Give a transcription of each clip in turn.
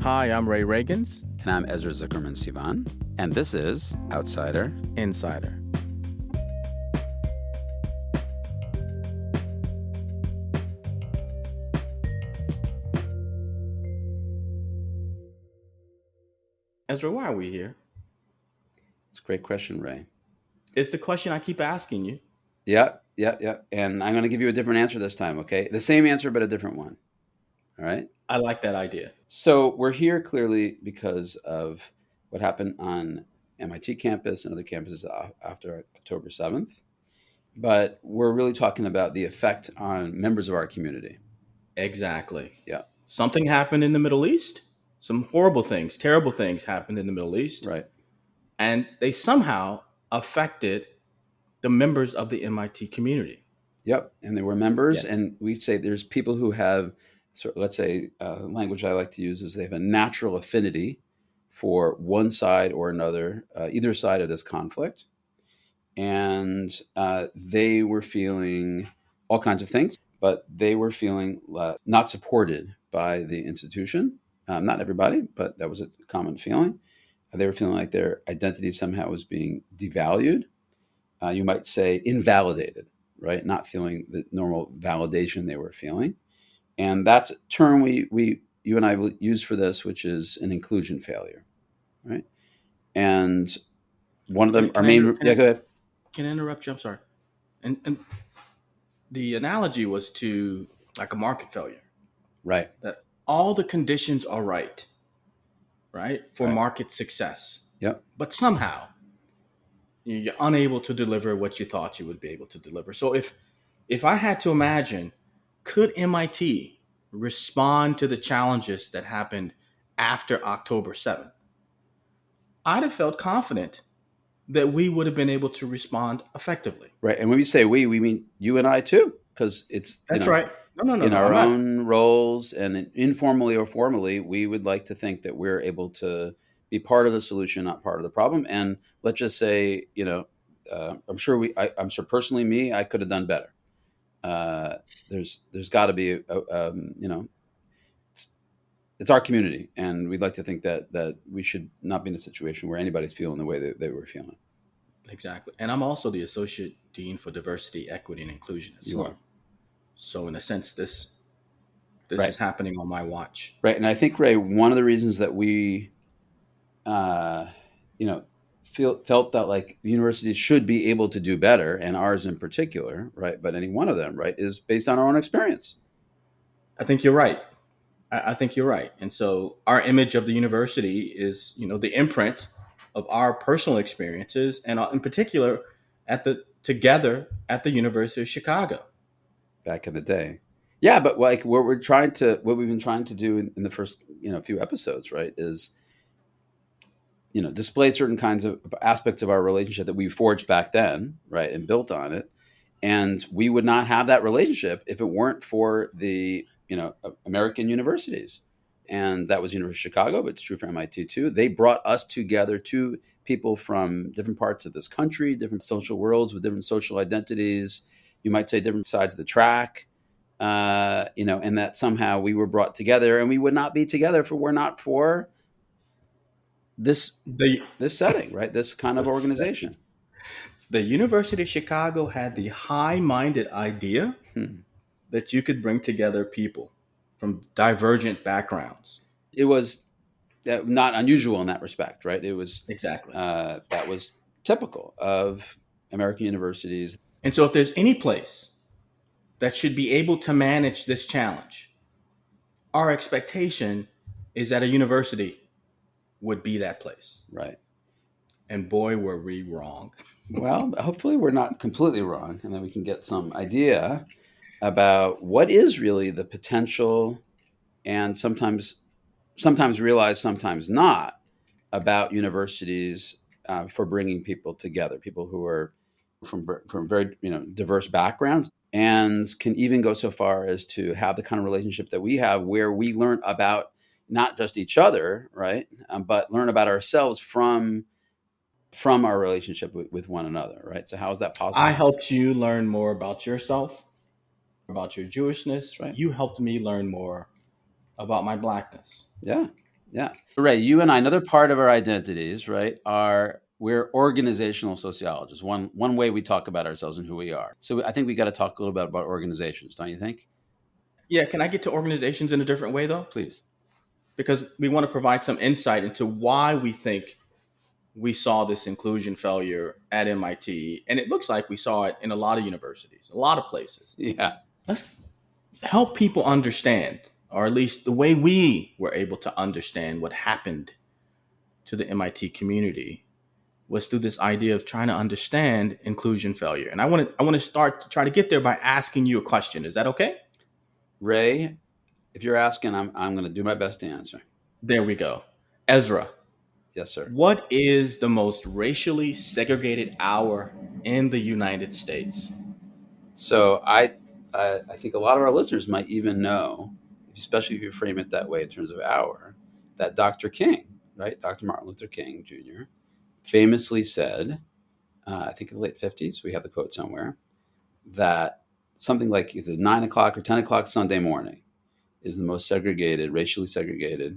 Hi, I'm Ray Reagans. And I'm Ezra Zuckerman Sivan. And this is Outsider Insider. Ezra, why are we here? It's a great question, Ray. It's the question I keep asking you. Yeah. And I'm going to give you a different answer this time, okay? The same answer, but a different one. All right? I like that idea. So we're here clearly because of what happened on MIT campus and other campuses after October 7th. But we're really talking about the effect on members of our community. Exactly. Yeah. Something happened in the Middle East. Some horrible things, terrible things happened in the Middle East. Right. And they somehow affected the members of the MIT community. Yep. And they were members. Yes. And we'd say there's people who have, let's say, language I like to use is they have a natural affinity for one side or another, either side of this conflict. And they were feeling all kinds of things, but they were feeling not supported by the institution. Not everybody, but that was a common feeling. They were feeling like their identity somehow was being devalued. You might say invalidated, right? Not feeling the normal validation they were feeling. And that's a term you and I will use for this, which is an inclusion failure, right? And one of them, go ahead. Can I interrupt you? I'm sorry. And the analogy was to like a market failure. Right. That all the conditions are right for market success. Yep. But somehow you're unable to deliver what you thought you would be able to deliver. So if I had to imagine, could MIT respond to the challenges that happened after October 7th? I'd have felt confident that we would have been able to respond effectively. Right. And when we say we mean you and I too, because it's that's right. No. In our own roles and informally or formally, we would like to think that we're able to be part of the solution, not part of the problem. And let's just say, I'm sure I'm sure personally, I could have done better. There's got to be, it's our community, and we'd like to think that we should not be in a situation where anybody's feeling the way that they were feeling. Exactly. And I'm also the Associate Dean for Diversity, Equity, and Inclusion at SLUM. So in a sense, this right. is happening on my watch. Right. And I think, Ray, one of the reasons that we, felt that like the universities should be able to do better, and ours in particular, right, but any one of them, right, is based on our own experience. I think you're right. I think you're right. And so our image of the university is, the imprint of our personal experiences, and in particular together at the University of Chicago. Back in the day. Yeah, but like what we've been trying to do in the first, few episodes, right, is, display certain kinds of aspects of our relationship that we forged back then, right, and built on it. And we would not have that relationship if it weren't for the, American universities. And that was University of Chicago, but it's true for MIT too. They brought us together, two people from different parts of this country, different social worlds with different social identities. You might say different sides of the track, and that somehow we were brought together, and we would not be together if it were not for this setting, right? This kind of organization. The University of Chicago had the high-minded idea that you could bring together people from divergent backgrounds. It was not unusual in that respect, right? It was exactly that was typical of American universities. And so if there's any place that should be able to manage this challenge, our expectation is that a university would be that place. Right. And boy, were we wrong. Well, hopefully we're not completely wrong, and then we can get some idea about what is really the potential, and sometimes realized, sometimes not, about universities for bringing people together, people who are from very diverse backgrounds, and can even go so far as to have the kind of relationship that we have, where we learn about not just each other, right, but learn about ourselves from our relationship with one another, right? So how is that possible? I helped you learn more about yourself, about your Jewishness. Right. You helped me learn more about my Blackness. Yeah. Yeah. Ray, you and I, another part of our identities, right, are we're organizational sociologists. One way we talk about ourselves and who we are. So I think we got to talk a little bit about organizations, don't you think? Yeah, can I get to organizations in a different way though? Please. Because we want to provide some insight into why we think we saw this inclusion failure at MIT. And it looks like we saw it in a lot of universities, a lot of places. Yeah. Let's help people understand, or at least the way we were able to understand what happened to the MIT community was through this idea of trying to understand inclusion failure. And I want to start to try to get there by asking you a question. Is that okay? Ray, if you're asking, I'm going to do my best to answer. There we go. Ezra, Yes, sir. what is the most racially segregated hour in the United States? So I think a lot of our listeners might even know, especially if you frame it that way in terms of hour, that Dr. King, right, Dr. Martin Luther King Jr., famously said, I think in the late 50s, we have the quote somewhere, that something like either 9 o'clock or 10 o'clock Sunday morning is the most segregated, racially segregated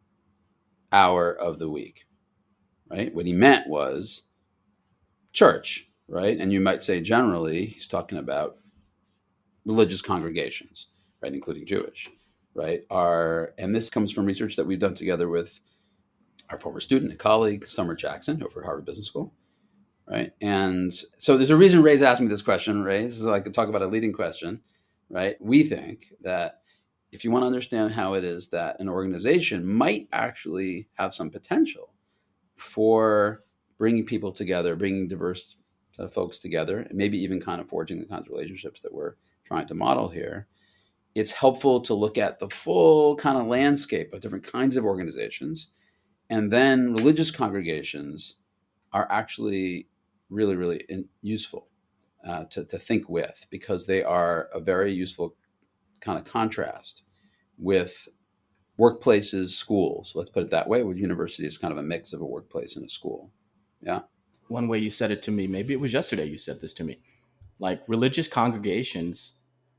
hour of the week, right? What he meant was church, right? And you might say generally, he's talking about religious congregations, right, including Jewish, right? And this comes from research that we've done together with our former student and colleague, Summer Jackson, over at Harvard Business School, right? And so there's a reason Ray's asked me this question, Ray. This is like to talk about a leading question, right? We think that if you want to understand how it is that an organization might actually have some potential for bringing people together, bringing diverse set of folks together, and maybe even kind of forging the kinds of relationships that we're trying to model here, it's helpful to look at the full kind of landscape of different kinds of organizations. And then religious congregations are actually really, really useful to think with, because they are a very useful kind of contrast with workplaces, schools. Let's put it that way. With university is kind of a mix of a workplace and a school. Yeah. One way you said it to me, maybe it was yesterday you said this to me, like religious congregations,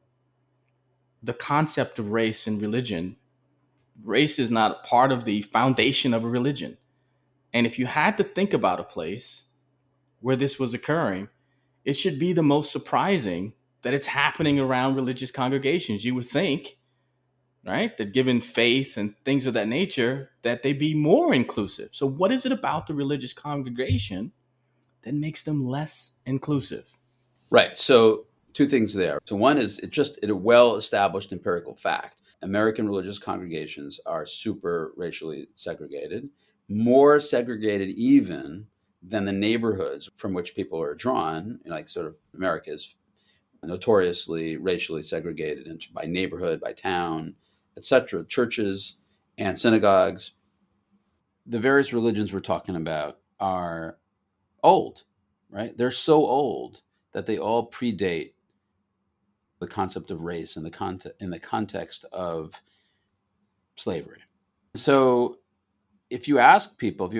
the concept of race and religion, race is not part of the foundation of a religion. And if you had to think about a place where this was occurring, it should be the most surprising that it's happening around religious congregations. You would think, right, that given faith and things of that nature, that they be more inclusive. So what is it about the religious congregation that makes them less inclusive? Right. So two things there. So one is it's a well-established empirical fact. American religious congregations are super racially segregated, more segregated even than the neighborhoods from which people are drawn. Like sort of America is notoriously racially segregated by neighborhood, by town, etc. Churches and synagogues. The various religions we're talking about are old, right? They're so old that they all predate the concept of race in the context of slavery. So if you ask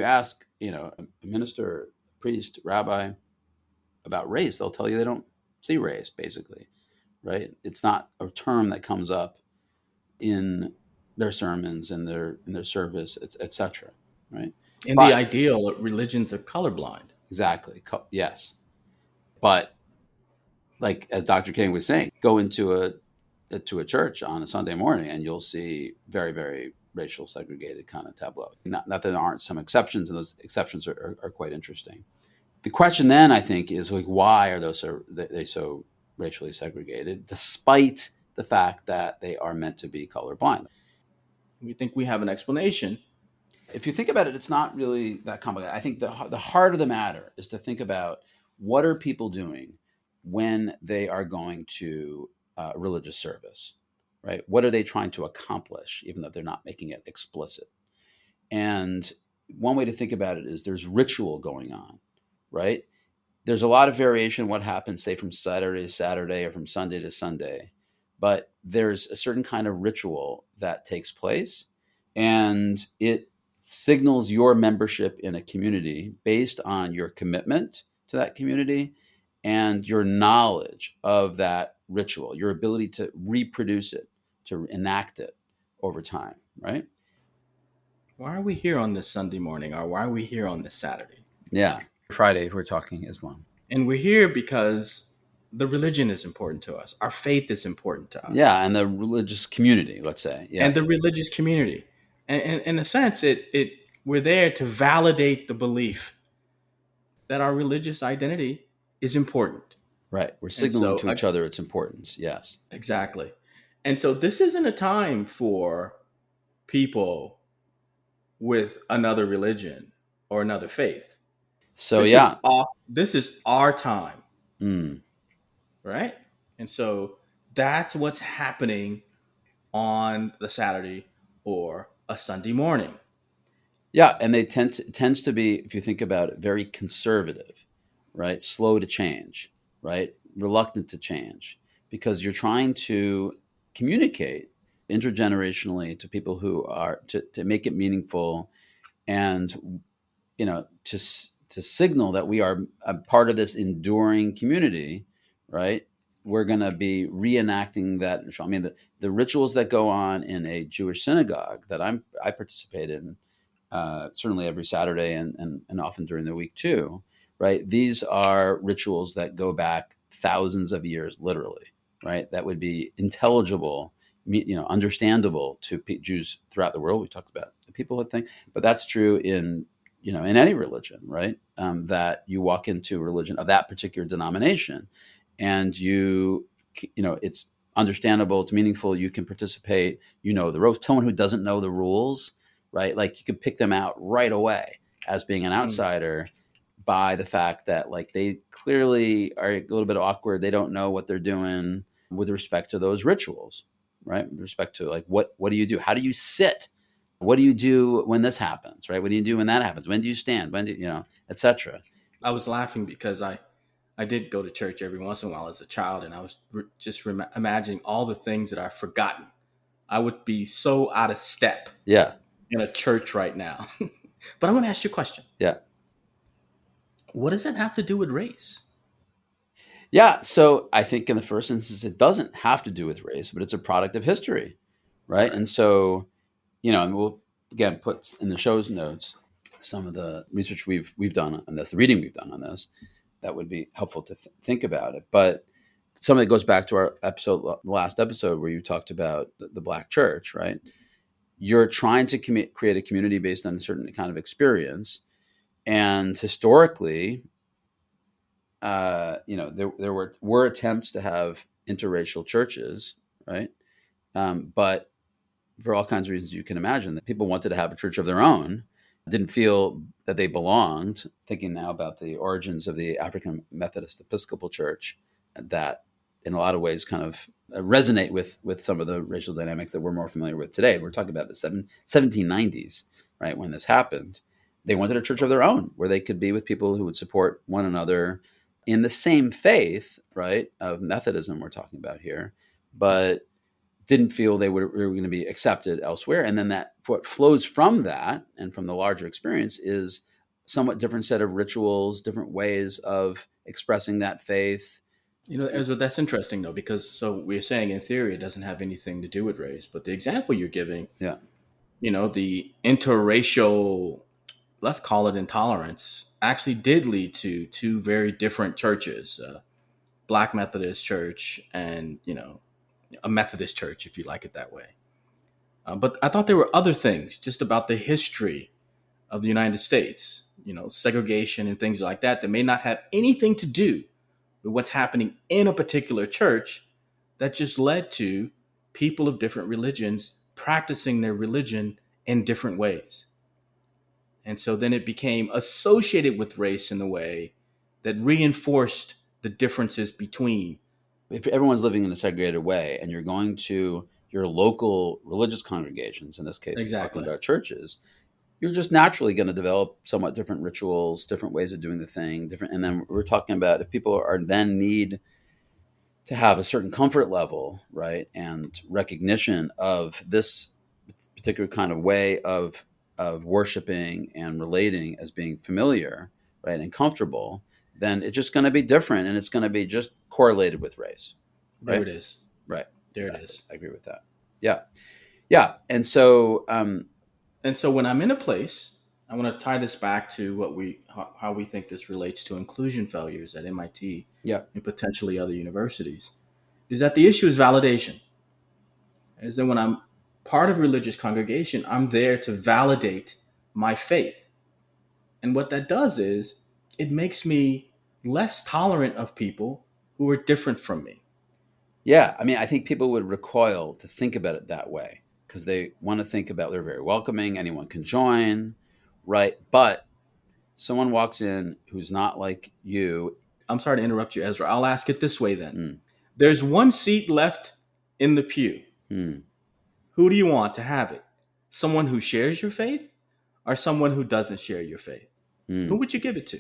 a minister, a priest, rabbi about race, they'll tell you they don't see race, basically, right? It's not a term that comes up in their sermons and their service, etc. Right? In the But ideal, religions are colorblind. exactly, yes. But like as Dr. King was saying, go into a church on a Sunday morning and you'll see very, very racial segregated kind of tableau. Not that there aren't some exceptions, and those exceptions are quite interesting. The question then, I think, is like, why are they so racially segregated, despite the fact that they are meant to be colorblind? We think we have an explanation. If you think about it, it's not really that complicated. I think the heart of the matter is to think about what are people doing when they are going to religious service, right? What are they trying to accomplish, even though they're not making it explicit? And one way to think about it is there's ritual going on, right? There's a lot of variation in what happens, say, from Saturday to Saturday or from Sunday to Sunday. But there's a certain kind of ritual that takes place, and it signals your membership in a community based on your commitment to that community and your knowledge of that ritual, your ability to reproduce it, to enact it over time, right? Why are we here on this Sunday morning, or why are we here on this Saturday? Yeah. Friday, we're talking Islam. And we're here because the religion is important to us. Our faith is important to Yeah. us. And the religious community, let's say. Yeah. And the religious community. And in a sense, we're there to validate the belief that our religious identity is important. Right. We're And signaling so, to each other its importance. Yes. exactly. And so this isn't a time for people with another religion or another faith. So, yeah. This is our time, Mm. right? And so that's what's happening on the Saturday or a Sunday morning. Yeah. And they tends to be, if you think about it, very conservative, right? Slow to change, right? Reluctant to change, because you're trying to communicate intergenerationally to people who are to make it meaningful, and to signal that we are a part of this enduring community, right? We're going to be reenacting that. I mean, the rituals that go on in a Jewish synagogue that I participate in, certainly every Saturday and often during the week too, right? These are rituals that go back thousands of years, literally, right? That would be intelligible, understandable to Jews throughout the world. We talked about the people would think, but that's true in any religion, right? That you walk into a religion of that particular denomination, and it's understandable, it's meaningful, you can participate, the ropes. Someone who doesn't know the rules, right? Like, you can pick them out right away as being an outsider by the fact that, like, they clearly are a little bit awkward. They don't know what they're doing with respect to those rituals, right? With respect to, like, what do you do? How do you sit? What do you do when this happens, right? What do you do when that happens? When do you stand? When do etc. I was laughing because I did go to church every once in a while as a child, and I was imagining all the things that I've forgotten. I would be so out of step in a church right now. But I'm going to ask you a question. Yeah. What does that have to do with race? Yeah. So I think in the first instance, it doesn't have to do with race, but it's a product of history, right? And so, and we'll again put in the show's notes some of the research we've done on this, the reading we've done on this, that would be helpful to think about it. But some of it goes back to our last episode where you talked about the Black church, right? You're trying to create a community based on a certain kind of experience. And historically, there were attempts to have interracial churches, right? But for all kinds of reasons you can imagine, that people wanted to have a church of their own, didn't feel that they belonged. Thinking now about the origins of the African Methodist Episcopal Church, that in a lot of ways kind of resonate with some of the racial dynamics that we're more familiar with today. We're talking about the 1790s, right, when this happened. They wanted a church of their own where they could be with people who would support one another in the same faith, right, of Methodism we're talking about here, but didn't feel they were going to be accepted elsewhere. And then what flows from that and from the larger experience is somewhat different set of rituals, different ways of expressing that faith. Ezra, that's interesting though, because so we're saying in theory it doesn't have anything to do with race, but the example you're giving, the interracial, let's call it intolerance, actually did lead to two very different churches, Black Methodist Church and, a Methodist church, if you like it that way. But I thought there were other things just about the history of the United States, segregation and things like that may not have anything to do with what's happening in a particular church, that just led to people of different religions practicing their religion in different ways. And so then it became associated with race in a way that reinforced the differences between. If everyone's living in a segregated way and you're going to your local religious congregations, in this case, we're talking about churches, you're just naturally going to develop somewhat different rituals, different ways of doing the thing, different. And then we're talking about if people need to have a certain comfort level, right, and recognition of this particular kind of way of worshiping and relating as being familiar, right, and comfortable, then it's just going to be different, and it's going to be just correlated with race. Right? There it is. Right. There it is. I agree with that. Yeah. Yeah. And so, and And so when I'm in a place, I want to tie this back to how we think this relates to inclusion failures at MIT Yeah. and potentially other universities, is that the issue is validation. Is that when I'm part of a religious congregation, I'm there to validate my faith. And what that does is it makes me less tolerant of people who are different from me. Yeah. I mean, I think people would recoil to think about it that way because they want to think about they're very welcoming. Anyone can join, right? But someone walks in who's not like you. I'm sorry to interrupt you, Ezra. I'll ask it this way then. Mm, There's one seat left in the pew. mm, Who do you want to have it? Someone who shares your faith or someone who doesn't share your faith? Who mm. would you give it to?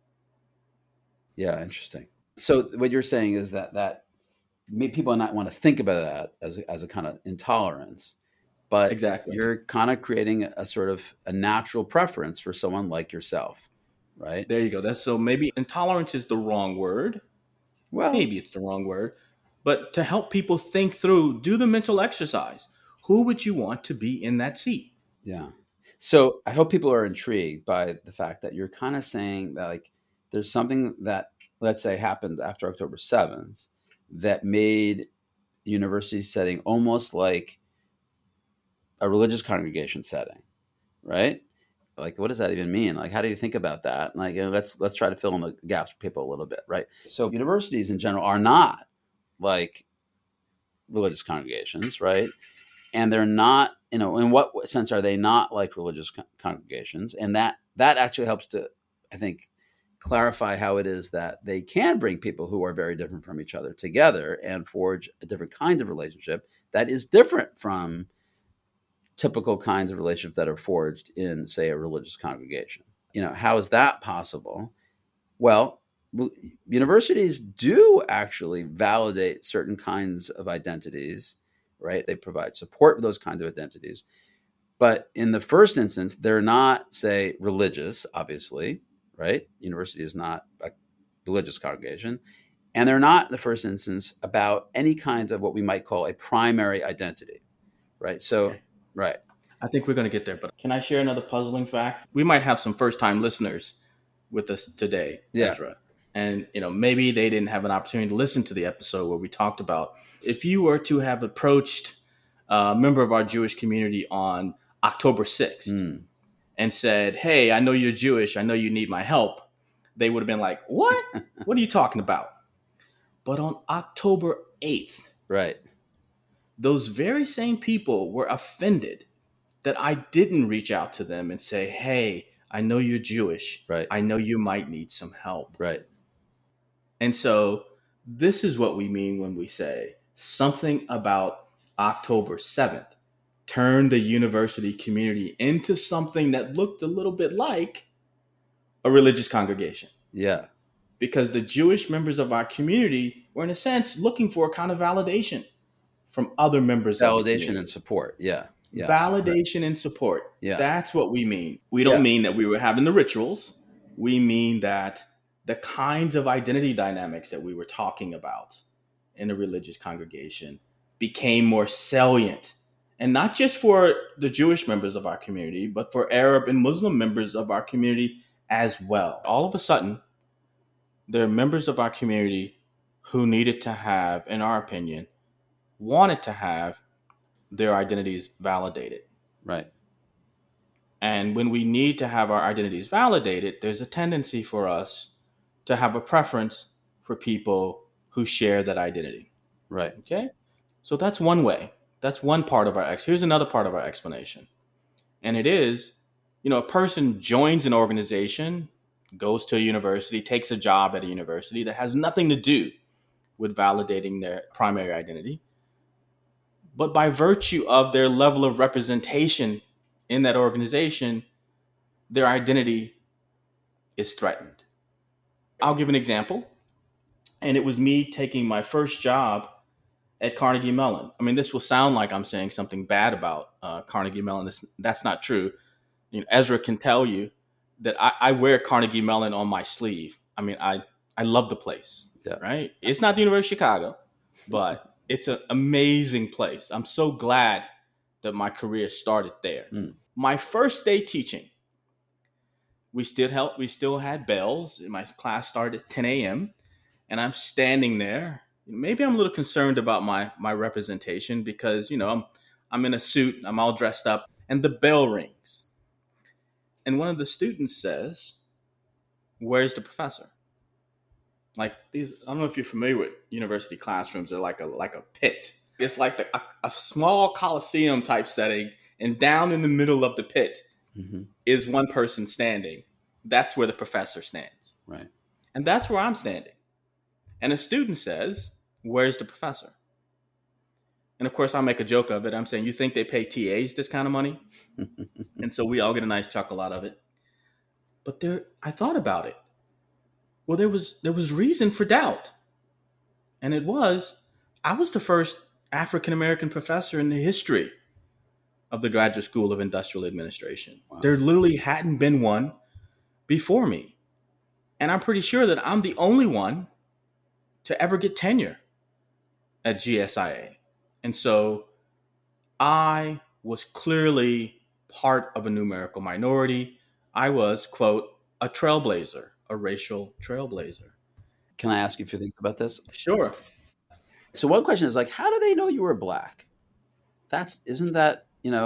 Yeah, interesting. So what you're saying is that people not want to think about that as a kind of intolerance, but Exactly. you're kind of creating a sort of a natural preference for someone like yourself, right? There you go. So maybe intolerance is the wrong word. Well, Maybe it's the wrong word. But to help people think through, do the mental exercise. Who would you want to be in that seat? yeah. So I hope people are intrigued by the fact that you're kind of saying that like there's something that, let's say, happened after October 7th that made university setting almost like a religious congregation setting, right? Like, what does that even mean? Like, how do you think about that? Like, let's try to fill in the gaps for people a little bit, right? So universities in general are not like religious congregations, right? And they're not, in what sense are they not like religious congregations? And that actually helps to, I think, clarify how it is that they can bring people who are very different from each other together and forge a different kind of relationship that is different from typical kinds of relationships that are forged in, say, a religious congregation. How is that possible? Well, universities do actually validate certain kinds of identities, right? They provide support for those kinds of identities. But in the first instance, they're not, say, religious, obviously, right? University is not a religious congregation. And they're not, in the first instance, about any kind of what we might call a primary identity, right? So, Okay. right. I think we're going to get there, but can I share another puzzling fact? We might have some first-time listeners with us today, Yeah. Ezra. And, maybe they didn't have an opportunity to listen to the episode where we talked about if you were to have approached a member of our Jewish community on October 6th and said, hey, I know you're Jewish. I know you need my help. They would have been like, what? What are you talking about? But on October 8th, Right. those very same people were offended that I didn't reach out to them and say, hey, I know you're Jewish. Right. I know you might need some help. Right. And so this is what we mean when we say something about October 7th turned the university community into something that looked a little bit like a religious congregation. Yeah. Because the Jewish members of our community were, in a sense, looking for a kind of validation from other members of the community. Validation and support. Yeah. Yeah. Validation and support. Yeah. That's what we mean. We don't mean that we were having the rituals. We mean that the kinds of identity dynamics that we were talking about in a religious congregation became more salient. And not just for the Jewish members of our community, but for Arab and Muslim members of our community as well. All of a sudden, there are members of our community who needed to have, in our opinion, wanted to have their identities validated. Right. And when we need to have our identities validated, there's a tendency for us to have a preference for people who share that identity. Right. Okay? So that's one way. That's one part of our here's another part of our explanation. And it is, a person joins an organization, goes to a university, takes a job at a university that has nothing to do with validating their primary identity. But by virtue of their level of representation in that organization, their identity is threatened. I'll give an example. And it was me taking my first job at Carnegie Mellon. I mean, this will sound like I'm saying something bad about Carnegie Mellon. That's not true. Ezra can tell you that I wear Carnegie Mellon on my sleeve. I mean, I love the place, right? It's not the University of Chicago, but it's an amazing place. I'm so glad that my career started there. My first day teaching, we still had bells. My class started at 10 a.m. and I'm standing there. Maybe I'm a little concerned about my representation because I'm in a suit, I'm all dressed up, and the bell rings. And one of the students says, "Where's the professor?" Like these, I don't know if you're familiar with university classrooms. They're like a pit. It's like a small coliseum type setting, and down in the middle of the pit Mm-hmm. is one person standing. That's where the professor stands. Right. And that's where I'm standing. And a student says, "Where's the professor?" And of course, I'll make a joke of it. I'm saying, "You think they pay TAs this kind of money?" And so we all get a nice chuckle out of it. But I thought about it. Well, there was reason for doubt. And I was the first African American professor in the history of the Graduate School of Industrial Administration. Wow. There literally hadn't been one before me. And I'm pretty sure that I'm the only one to ever get tenure at GSIA. And so I was clearly part of a numerical minority. I was, quote, a trailblazer, a racial trailblazer. Can I ask you a few things about this? Sure. So one question is like, how do they know you were black? Isn't that,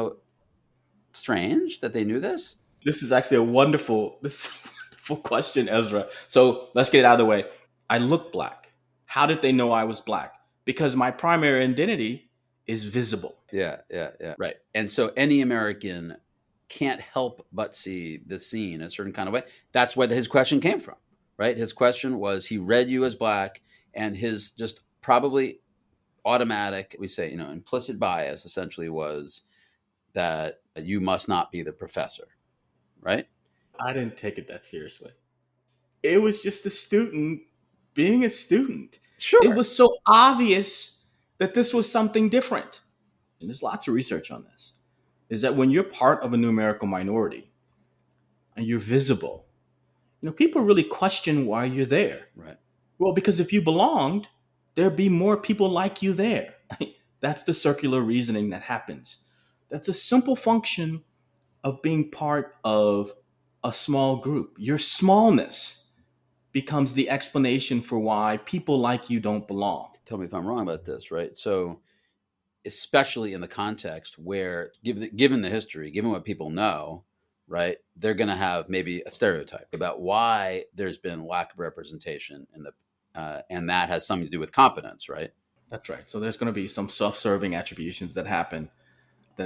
strange that they knew this? This is actually a wonderful question, Ezra. So let's get it out of the way. I look black. How did they know I was black? Because my primary identity is visible. Yeah. Right. And so any American can't help but see the scene a certain kind of way. That's where his question came from, right? His question was, he read you as black, and his just probably automatic, we say, implicit bias essentially was that you must not be the professor, right? I didn't take it that seriously. It was just a student being a student. Sure. It was so obvious that this was something different. And there's lots of research on this, is that when you're part of a numerical minority and you're visible, people really question why you're there. Right. Well, because if you belonged, there'd be more people like you there. That's the circular reasoning that happens. That's a simple function of being part of a small group. Your smallness becomes the explanation for why people like you don't belong. Tell me if I'm wrong about this, right? So, especially in the context where, given the history, given what people know, right, they're going to have maybe a stereotype about why there's been lack of representation in the, and that has something to do with competence, right? That's right. So there's going to be some self-serving attributions that happen that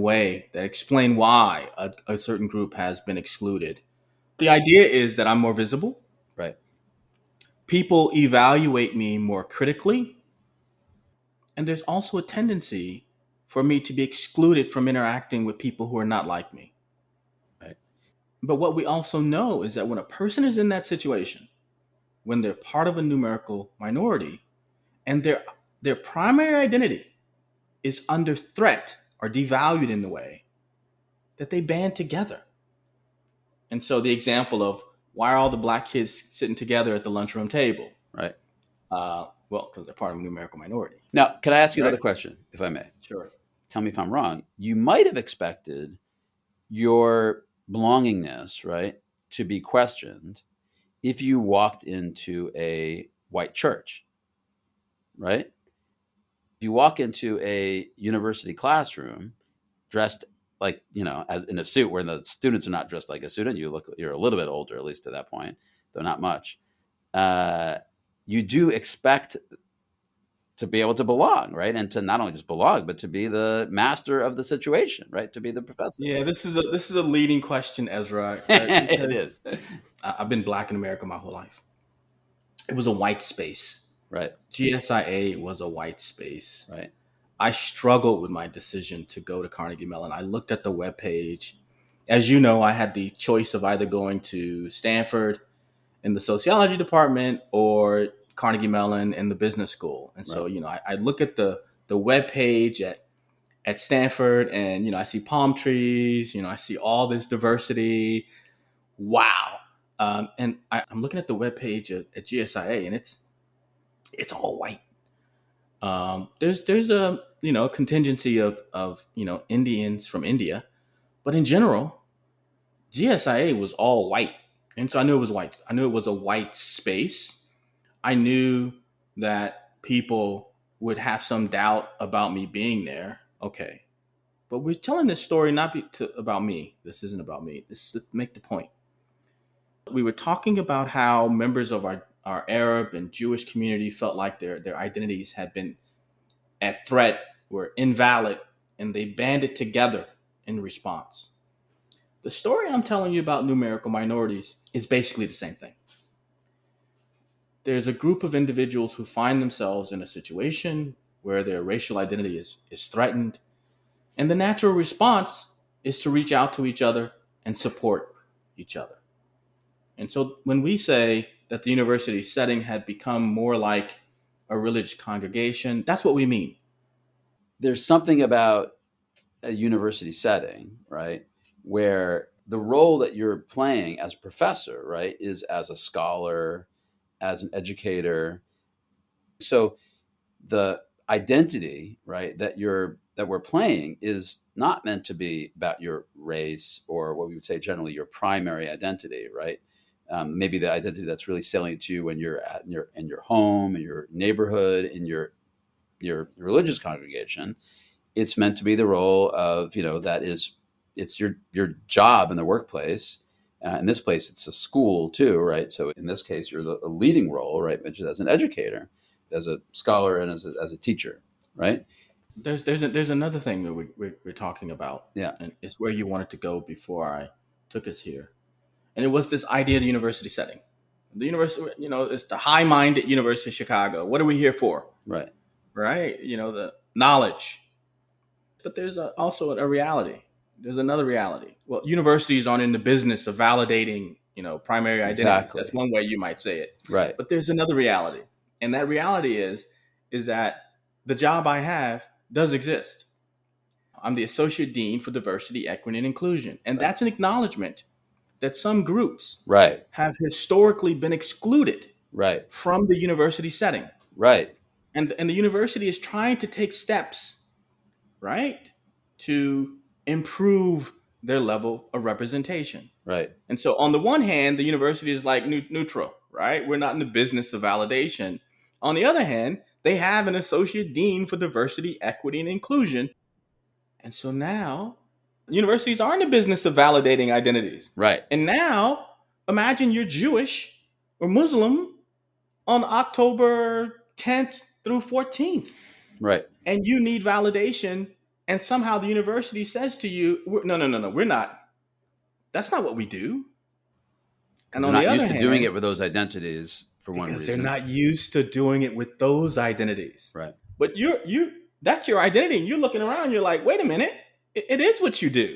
explain why a certain group has been excluded. The idea is that I'm more visible. Right. People evaluate me more critically. And there's also a tendency for me to be excluded from interacting with people who are not like me. Right. But what we also know is that when a person is in that situation, when they're part of a numerical minority, and their primary identity is under threat or devalued in the way, that they band together. And so the example of, why are all the black kids sitting together at the lunchroom table? Right. Well, because they're part of a numerical minority. Now, can I ask you Right. another question, if I may? Sure. Tell me if I'm wrong. You might have expected your belongingness, right, to be questioned if you walked into a white church, right? If you walk into a university classroom dressed like, as in a suit, where the students are not dressed like a student, you're a little bit older, at least to that point, though not much. You do expect to be able to belong, right? And to not only just belong, but to be the master of the situation, right? To be the professor. Yeah, this is a leading question, Ezra. It is. I've been black in America my whole life. It was a white space. Right. GSIA was a white space. Right. I struggled with my decision to go to Carnegie Mellon. I looked at the webpage. As you know, I had the choice of either going to Stanford in the sociology department or Carnegie Mellon in the business school. And so, I look at the webpage at Stanford, and, I see palm trees, I see all this diversity. Wow. And I'm looking at the webpage at GSIA, and it's all white. There's a contingency of Indians from India, But in general, GSIA was all white. And so I knew it was white. I knew it was a white space. I knew that people would have some doubt about me being there. Okay. But we're telling this story about me. This isn't about me. This is to make the point. We were talking about how members of our Arab and Jewish community felt like their identities had been at threat, were invalid, and they banded together in response. The story I'm telling you about numerical minorities is basically the same thing. There's a group of individuals who find themselves in a situation where their racial identity is threatened, and the natural response is to reach out to each other and support each other. And so when we say that the university setting had become more like a religious congregation, that's what we mean. There's something about a university setting, right, where the role that you're playing as a professor, right, is as a scholar, as an educator. So the identity, right, that we're playing is not meant to be about your race or what we would say generally your primary identity, right? Maybe the identity that's really salient to you when you're in your home, in your neighborhood, in your religious congregation. It's meant to be the role of, it's your job in the workplace. In this place, it's a school too, right? So in this case, you're a leading role, right? As an educator, as a scholar, and as a teacher, right? There's another thing that we're talking about. Yeah. And it's where you wanted to go before I took us here. And it was this idea of the university setting. The university, it's the high-minded University of Chicago. What are we here for? Right. Right? The knowledge. But there's also a reality. There's another reality. Well, universities aren't in the business of validating, primary identity. Exactly. That's one way you might say it. Right. But there's another reality. And that reality is that the job I have does exist. I'm the Associate Dean for Diversity, Equity, and Inclusion. And that's an acknowledgement that some groups have historically been excluded from the university setting. Right. And the university is trying to take steps, right, to improve their level of representation. Right. And so on the one hand, the university is like neutral, right? We're not in the business of validation. On the other hand, they have an Associate Dean for Diversity, Equity, and Inclusion. And so now universities are in the business of validating identities. Right. And now imagine you're Jewish or Muslim on October 10th through 14th. Right. And you need validation. And somehow the university says to you, no, we're not. That's not what we do. And on the other hand, they're not used to doing it with those identities for one reason. They're not used to doing it with those identities. Right. But that's your identity. And you're looking around, you're like, wait a minute. It is what you do,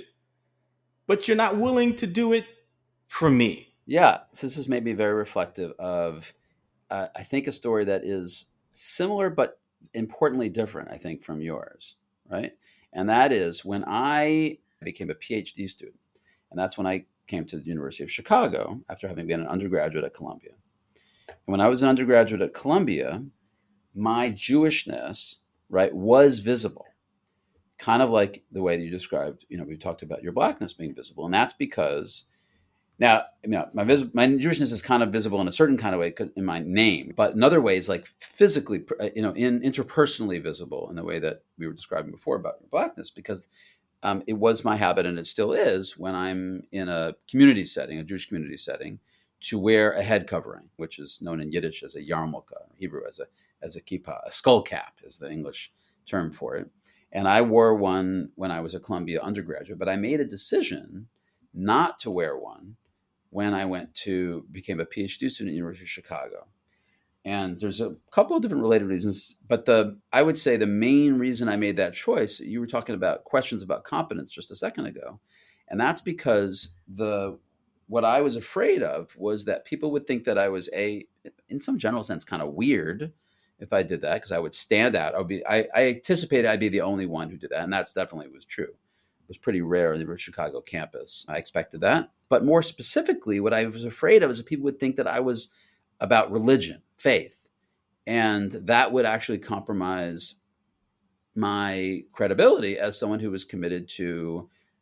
but you're not willing to do it for me. Yeah. So this has made me very reflective of, I think, a story that is similar, but importantly different, I think, from yours. Right. And that is when I became a PhD student. And that's when I came to the University of Chicago after having been an undergraduate at Columbia. And when I was an undergraduate at Columbia, my Jewishness, right, was visible. Kind of like the way that you described, we talked about your Blackness being visible. And that's because now, my Jewishness is kind of visible in a certain kind of way in my name, but in other ways, like physically, interpersonally visible in the way that we were describing before about your Blackness, because it was my habit, and it still is, when I'm in a community setting, a Jewish community setting, to wear a head covering, which is known in Yiddish as a yarmulke, Hebrew as a kippah, a skull cap is the English term for it. And I wore one when I was a Columbia undergraduate, but I made a decision not to wear one when I became a PhD student at the University of Chicago. And there's a couple of different related reasons, but I would say the main reason I made that choice, you were talking about questions about competence just a second ago. And that's because what I was afraid of was that people would think that I was in some general sense, kind of weird if I did that, because I would stand out. I anticipated I'd be the only one who did that. And that's definitely was true. It was pretty rare in the Chicago campus. I expected that. But more specifically, what I was afraid of is that people would think that I was about religion, faith, and that would actually compromise my credibility as someone who was committed to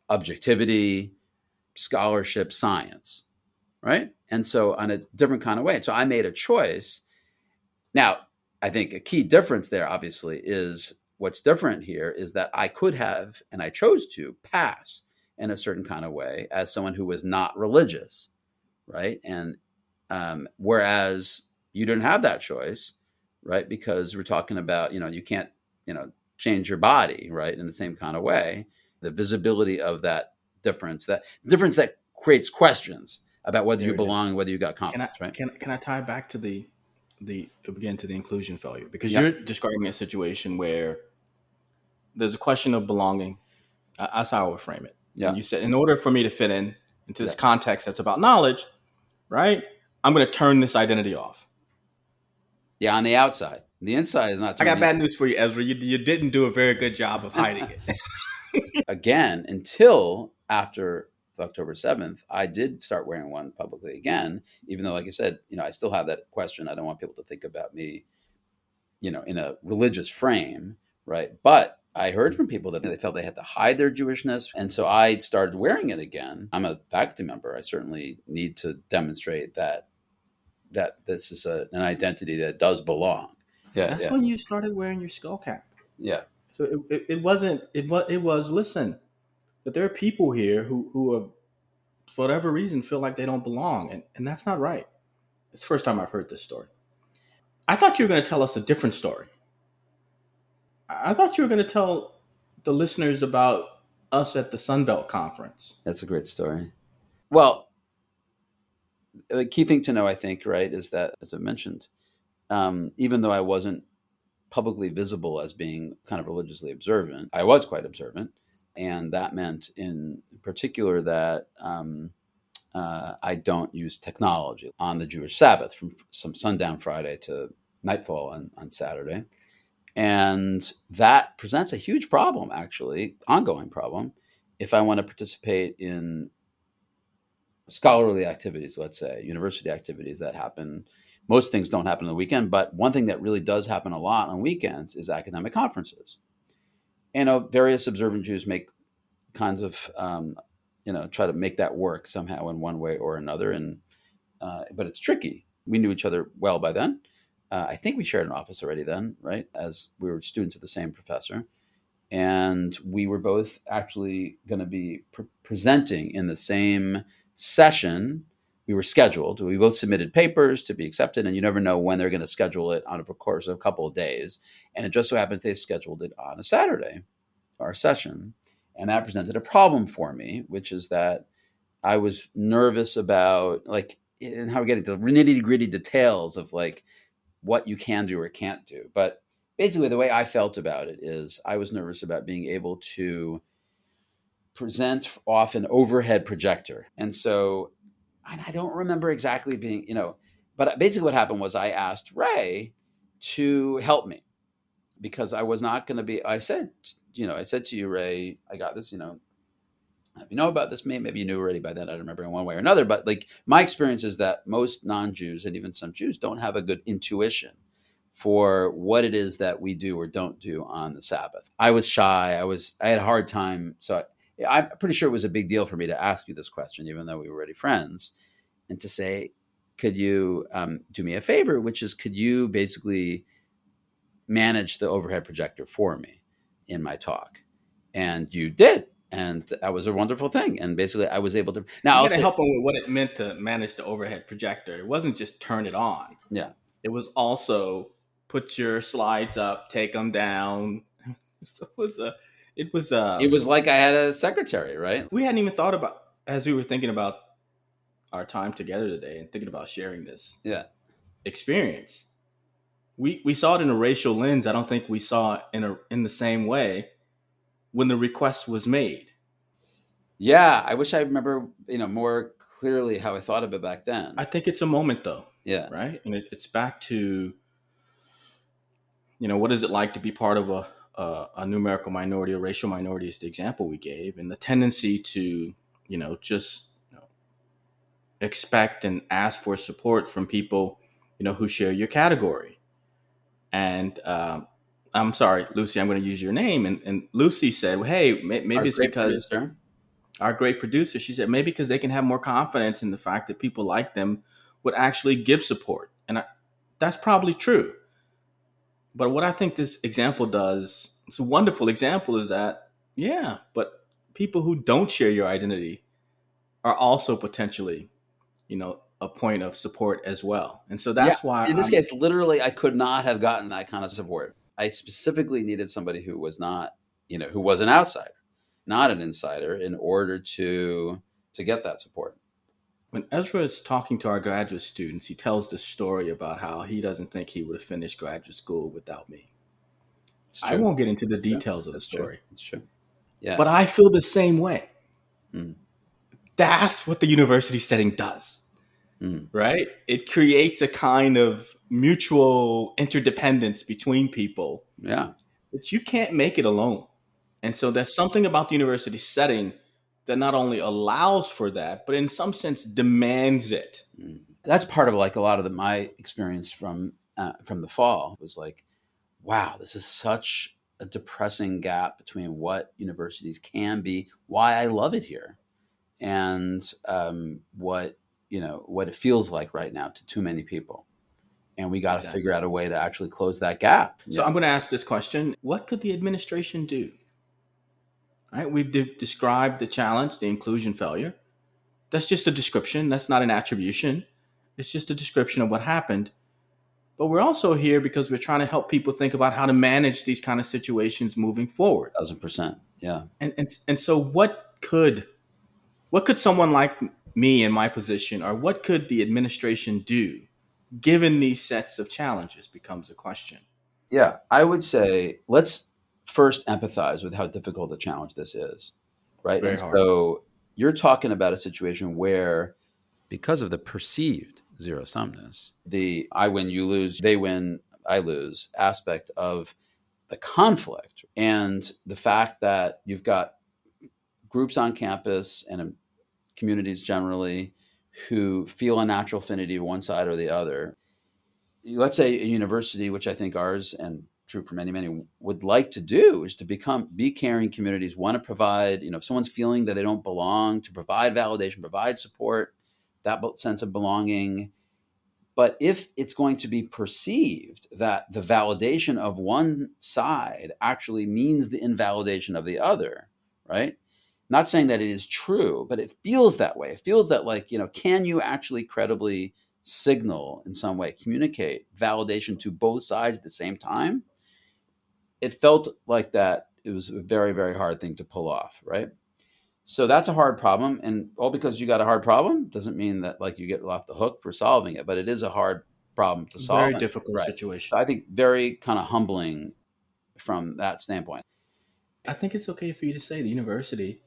objectivity, scholarship, science, right? And so on a different kind of way. So I made a choice. Now, I think a key difference there, obviously, is what's different here is that I could have, and I chose to, pass in a certain kind of way as someone who was not religious, right? And whereas you didn't have that choice, right? Because we're talking about, you can't, change your body, right? In the same kind of way, the visibility of that difference that creates questions about whether you belong and whether you got confidence, right? Can I tie back to the inclusion failure? Because Yep. you're describing a situation where there's a question of belonging. That's how I would frame it. Yeah. And you said, in order for me to fit into this context that's about knowledge, right, I'm going to turn this identity off. Yeah, on the outside. The inside is not. I got bad news for you, Ezra. You didn't do a very good job of hiding it. Again, until after October 7th, I did start wearing one publicly again, even though, like I said, I still have that question. I don't want people to think about me, in a religious frame, right? But I heard from people that they felt they had to hide their Jewishness. And so I started wearing it again. I'm a faculty member. I certainly need to demonstrate that this is an identity that does belong. Yeah, that's when you started wearing your skull cap. Yeah. So it was listen, that there are people here who are, for whatever reason, feel like they don't belong. And that's not right. It's the first time I've heard this story. I thought you were going to tell us a different story. I thought you were going to tell the listeners about us at the Sunbelt Conference. That's a great story. Well, the key thing to know, I think, right, is that, as I mentioned, even though I wasn't publicly visible as being kind of religiously observant, I was quite observant. And that meant in particular that I don't use technology on the Jewish Sabbath from some sundown Friday to nightfall on Saturday. And that presents a huge problem, actually, ongoing problem, if I want to participate in scholarly activities, let's say, university activities that happen. Most things don't happen on the weekend, but one thing that really does happen a lot on weekends is academic conferences. And various observant Jews make kinds of, try to make that work somehow in one way or another. And but it's tricky. We knew each other well by then. I think we shared an office already then, right? As we were students of the same professor. And we were both actually going to be presenting in the same session. We were scheduled. We both submitted papers to be accepted, and you never know when they're going to schedule it on a course of a couple of days. And it just so happens they scheduled it on a Saturday, our session. And that presented a problem for me, which is that I was nervous about, and how we get into the nitty-gritty details of what you can do or can't do. But basically, the way I felt about it is I was nervous about being able to present off an overhead projector. And so, and I don't remember exactly being, but basically what happened was I asked Ray to help me because I was not going to be, I said to you, Ray, I got this, if you know about this, maybe you knew already by then, I don't remember in one way or another, but my experience is that most non-Jews and even some Jews don't have a good intuition for what it is that we do or don't do on the Sabbath. I was shy. I had a hard time. So I'm pretty sure it was a big deal for me to ask you this question, even though we were already friends, and to say, could you do me a favor, which is, could you basically manage the overhead projector for me in my talk? And you did. And that was a wonderful thing. And basically I was able to, now you got to help them with what it meant to manage the overhead projector. It wasn't just turn it on. Yeah. It was also put your slides up, take them down. So it was like I had a secretary, right? We hadn't even thought about, as we were thinking about our time together today and thinking about sharing this experience. We saw it in a racial lens. I don't think we saw it in the same way when the request was made. Yeah, I wish I remember, more clearly how I thought of it back then. I think it's a moment, though. Yeah. Right? And it's back to, what is it like to be part of a numerical minority, a racial minority is the example we gave, and the tendency to, just expect and ask for support from people, who share your category. And I'm sorry, Lucy, I'm going to use your name. And Lucy said, well, hey, maybe it's because... Producer. our great producer, she said maybe because they can have more confidence in the fact that people like them would actually give support. And that's probably true. But what I think this example does, it's a wonderful example, is that, yeah, but people who don't share your identity are also potentially, a point of support as well. And so Yeah. that's why In this case, literally, I could not have gotten that kind of support. I specifically needed somebody who was not, who was an outsider, not an insider, in order to get that support. when Ezra is talking to our graduate students, he tells this story about how he doesn't think he would have finished graduate school without me. It's I true. won't get into the True. details of the That's true. story, It's true. Yeah. but I feel the same way. Mm. That's what the university setting does, Mm. right? It creates a kind of mutual interdependence between people Yeah. that you can't make it alone. And so there's something about the university setting that not only allows for that, but in some sense demands it. Mm. That's part of like a lot of my experience from the fall was like, wow, this is such a depressing gap between what universities can be, why I love it here, and what it feels like right now to too many people. And we got to figure out a way to actually close that gap. So I'm going to ask this question. What could the administration do? All right, we've described the challenge, the inclusion failure. That's just a description. That's not an attribution. It's just a description of what happened. But we're also here because we're trying to help people think about how to manage these kind of situations moving forward. 1,000%. Yeah. And so what could someone like me in my position, or what could the administration do given these sets of challenges, becomes a question. Yeah, I would say let's first empathize with how difficult a challenge this is, right? Very and hard. So you're talking about a situation where, because of the perceived zero-sumness, the I win, you lose, they win, I lose aspect of the conflict, and the fact that you've got groups on campus and communities generally who feel a natural affinity to one side or the other. Let's say a university, which I think ours and true for many, many would like to do, is to be caring communities, want to provide, if someone's feeling that they don't belong, to provide validation, provide support, that sense of belonging. But if it's going to be perceived that the validation of one side actually means the invalidation of the other, right? Not saying that it is true, but it feels that way. It feels that can you actually credibly signal in some way, communicate validation to both sides at the same time? It felt like that. It was a very, very hard thing to pull off, right? So that's a hard problem. And all because you got a hard problem doesn't mean that you get off the hook for solving it, but it is a hard problem to solve. Very difficult situation. So I think very kind of humbling from that standpoint. I think it's okay for you to say the university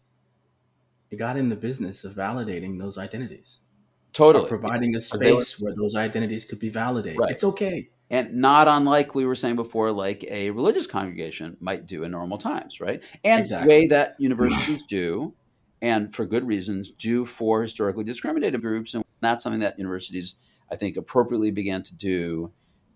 got in the business of validating those identities. Totally. Or providing a space where those identities could be validated. Right. It's okay. And not unlike we were saying before, like a religious congregation might do in normal times, right? And the way that universities do, and for good reasons, do for historically discriminated groups. And that's something that universities, I think, appropriately began to do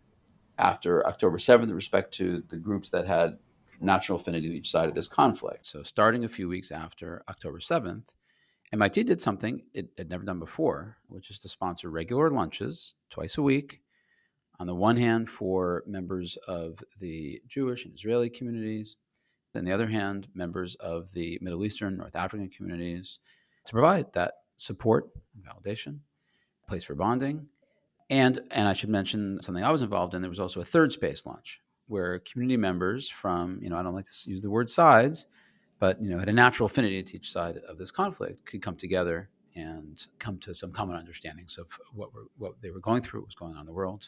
after October 7th with respect to the groups that had natural affinity to each side of this conflict. So starting a few weeks after October 7th, MIT did something it had never done before, which is to sponsor regular lunches twice a week. On the one hand, for members of the Jewish and Israeli communities, on the other hand, members of the Middle Eastern, North African communities, to provide that support and validation, place for bonding. And I should mention something I was involved in. There was also a third space lunch where community members from, I don't like to use the word sides, but had a natural affinity to each side of this conflict could come together and come to some common understandings of what they were going through, what was going on in the world.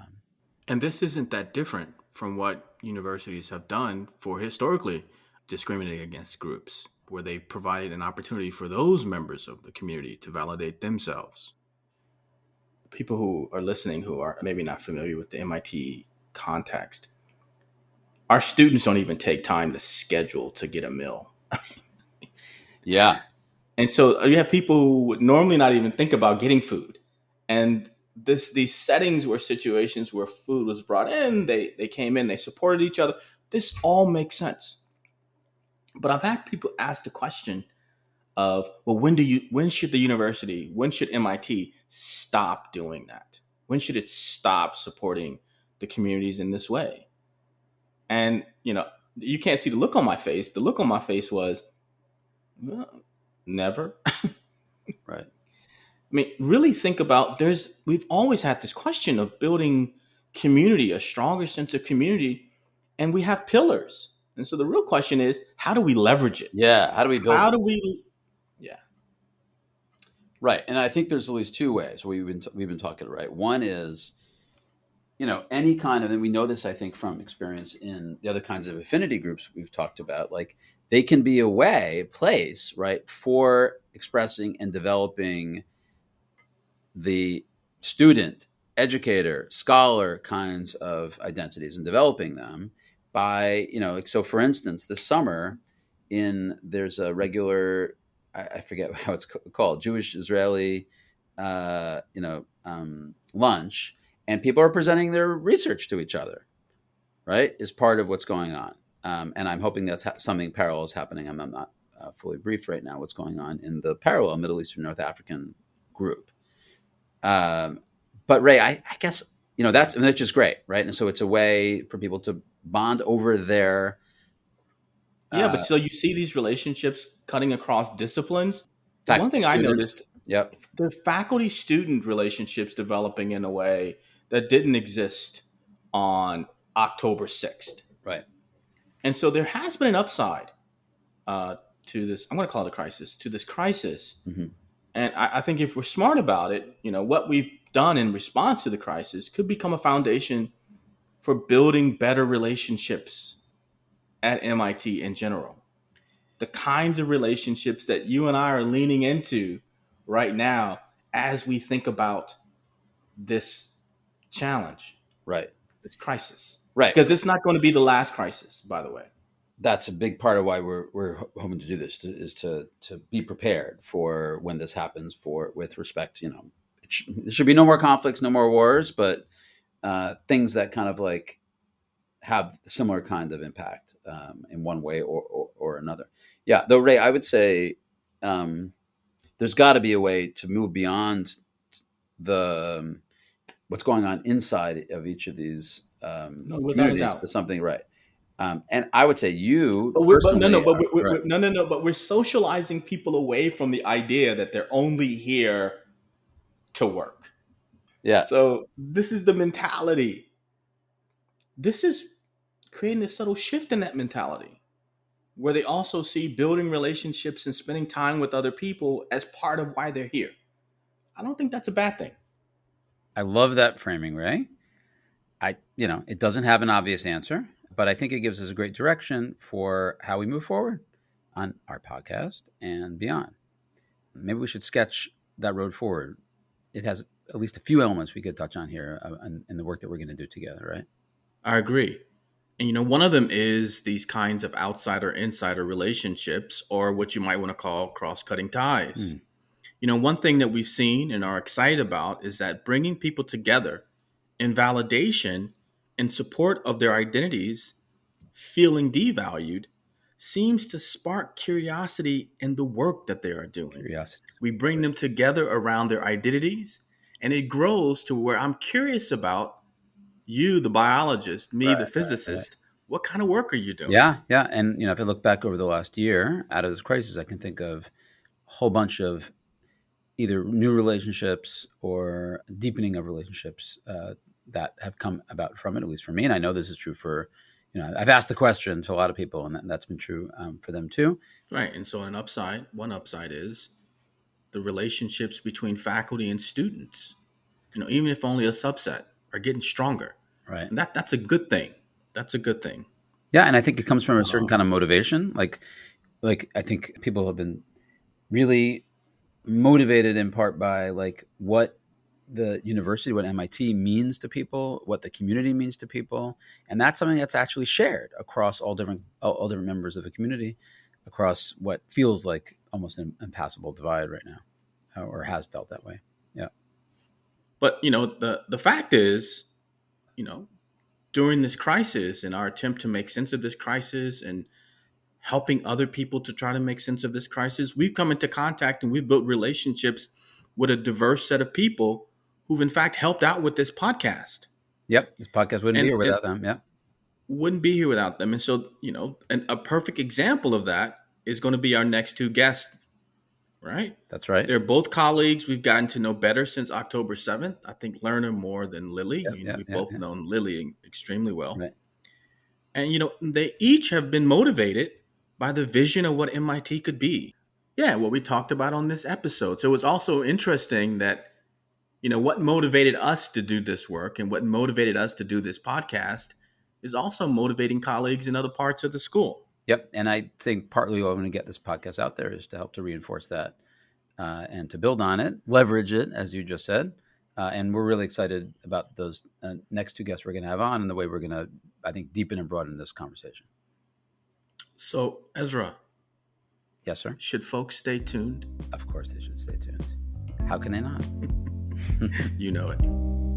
And this isn't that different from what universities have done for historically discriminating against groups, where they provided an opportunity for those members of the community to validate themselves. People who are listening who are maybe not familiar with the MIT context, our students don't even take time to schedule to get a meal. Yeah. And so you have people who would normally not even think about getting food. And these settings were situations where food was brought in, they came in, they supported each other. This all makes sense. But I've had people ask the question of, well, when should MIT stop doing that? When should it stop supporting the communities in this way? And, you can't see the look on my face. The look on my face was, well, never. Right. I mean, really think about, we've always had this question of building community, a stronger sense of community, and we have pillars. And so the real question is, how do we leverage it? Yeah. How do we build How it? do we, yeah. Right. And I think there's at least two ways we've been talking, right? One is, any kind of, and we know this, I think, from experience in the other kinds of affinity groups we've talked about, like they can be a place, right, for expressing and developing the student, educator, scholar kinds of identities and developing them by, so for instance, this summer there's a regular, I forget how it's called, Jewish Israeli, lunch, and people are presenting their research to each other, right, is part of what's going on. And I'm hoping that's something parallel is happening. I'm not fully briefed right now what's going on in the parallel Middle Eastern North African group. But Ray, I guess, that's just great, right? And so it's a way for people to bond over their. Yeah, but so you see these relationships cutting across disciplines. One thing I noticed, yep, the faculty-student relationships developing in a way that didn't exist on October 6th. Right. And so there has been an upside to this, I'm going to call it a crisis, to this crisis. Mm-hmm. And I think if we're smart about it, what we've done in response to the crisis could become a foundation for building better relationships at MIT in general. The kinds of relationships that you and I are leaning into right now as we think about this challenge, right, this crisis, right, because it's not going to be the last crisis, by the way. That's a big part of why we're hoping to do this, is to be prepared for when this happens. With respect, there should be no more conflicts, no more wars, but things that kind of like have similar kind of impact in one way or another. Yeah, though, Ray, I would say there's got to be a way to move beyond what's going on inside of each of these communities to something, right? And I would say but we're socializing people away from the idea that they're only here to work. Yeah. So this is the mentality. This is creating a subtle shift in that mentality, where they also see building relationships and spending time with other people as part of why they're here. I don't think that's a bad thing. I love that framing, Ray. It doesn't have an obvious answer, but I think it gives us a great direction for how we move forward on our podcast and beyond. Maybe we should sketch that road forward. It has at least a few elements we could touch on here in the work that we're going to do together, right? I agree. And, one of them is these kinds of outsider-insider relationships, or what you might want to call cross-cutting ties. One thing that we've seen and are excited about is that bringing people together in validation and support of their identities, feeling devalued, seems to spark curiosity in the work that they are doing. Curiosity. We bring them together around their identities, and it grows to where I'm curious about you, the biologist, me, the physicist. Right. What kind of work are you doing? Yeah. And, if I look back over the last year out of this crisis, I can think of a whole bunch of either new relationships or deepening of relationships that have come about from it, at least for me. And I know this is true for, I've asked the question to a lot of people, and that's been true for them too. Right. And so one upside is the relationships between faculty and students, even if only a subset, are getting stronger. Right. And that's a good thing. That's a good thing. Yeah. And I think it comes from a certain kind of motivation. Like I think people have been really motivated in part by like what the university, what MIT means to people, what the community means to people. And that's something that's actually shared across all different members of the community, across what feels like almost an impassable divide right now, or has felt that way. Yeah. But, the fact is, during this crisis and our attempt to make sense of this crisis and helping other people to try to make sense of this crisis. We've come into contact and we've built relationships with a diverse set of people who've in fact helped out with this podcast. Yep. This podcast wouldn't be here without them. Yep. Wouldn't be here without them. And so, a perfect example of that is going to be our next two guests, right? That's right. They're both colleagues we've gotten to know better since October 7th. I think Lerner more than Lily. We've both known Lily extremely well. Right. And, they each have been motivated by the vision of what MIT could be. Yeah, what we talked about on this episode. So it's also interesting that, what motivated us to do this work and what motivated us to do this podcast is also motivating colleagues in other parts of the school. Yep. And I think partly why I want to get this podcast out there is to help to reinforce that and to build on it, leverage it, as you just said. And we're really excited about those next two guests we're going to have on and the way we're going to, I think, deepen and broaden this conversation. So, Ezra. Yes, sir. Should folks stay tuned? Of course they should stay tuned. How can they not? You know it.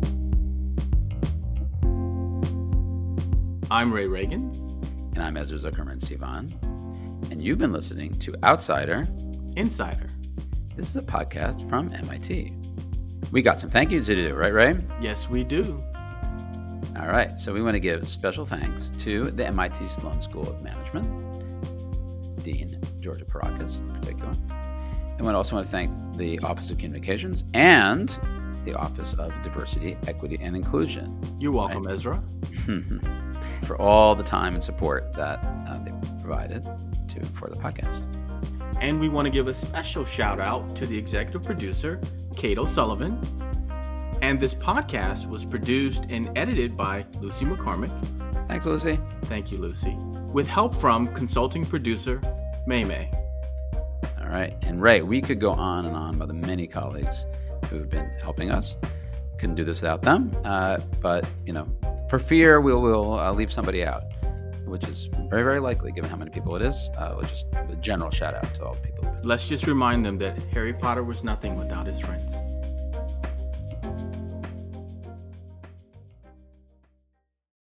I'm Ray Reagans. And I'm Ezra Zuckerman Sivan. And you've been listening to Outsider Insider. This is a podcast from MIT. We got some thank yous to do, right, Ray? Yes, we do. All right. So we want to give special thanks to the MIT Sloan School of Management, Dean Georgia Parakis in particular. And we also want to thank the Office of Communications and the Office of Diversity, Equity, and Inclusion. You're welcome, right? Ezra. For all the time and support that they provided for the podcast. And we want to give a special shout out to the executive producer, Kate O'Sullivan. And this podcast was produced and edited by Lucy McCormick. Thanks, Lucy. Thank you, Lucy. With help from consulting producer, May May. All right. And Ray, we could go on and on about the many colleagues who have been helping us. Couldn't do this without them. But, for fear we'll leave somebody out, which is very, very likely given how many people it is. We'll just a general shout out to all the people. Let's just remind them that Harry Potter was nothing without his friends.